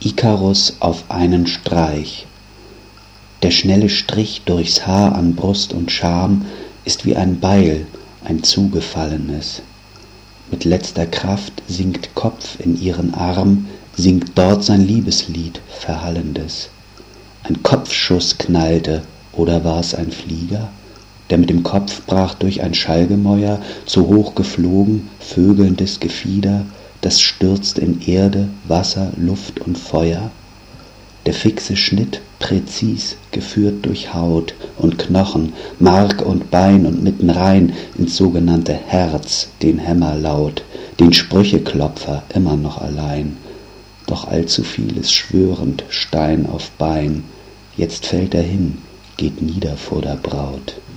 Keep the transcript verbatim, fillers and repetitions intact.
Ikarus auf einen Streich. Der schnelle Strich durchs Haar an Brust und Scham ist wie ein Beil, ein zugefallenes. Mit letzter Kraft sinkt Kopf in ihren Arm, singt dort sein Liebeslied, verhallendes. Ein Kopfschuss knallte, oder war's ein Flieger, der mit dem Kopf brach durch ein Schallgemäuer, zu hoch geflogen, vögelndes Gefieder, das stürzt in Erde, Wasser, Luft und Feuer. Der fixe Schnitt, präzis, geführt durch Haut und Knochen, Mark und Bein und mitten rein ins sogenannte Herz, den Hämmerlaut, den Sprücheklopfer immer noch allein. Doch allzu viel ist schwörend, Stein auf Bein, jetzt fällt er hin, geht nieder vor der Braut.